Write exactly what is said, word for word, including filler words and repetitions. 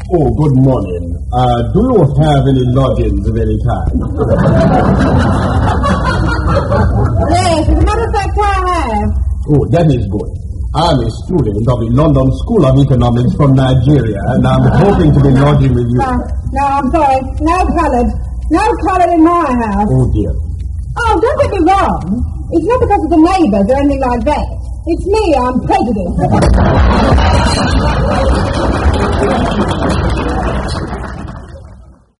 Oh, good morning. Uh, do you have any lodgings of any kind? Yes, as a matter of fact, I have. Oh, that is good. I'm a student of the London School of Economics from Nigeria, and I'm hoping to be lodging with you. No, no, I'm sorry. No colored. No colored in my house. Oh, dear. Oh, don't get me wrong. It's not because of the neighbours or anything like that. It's me I'm prejudiced.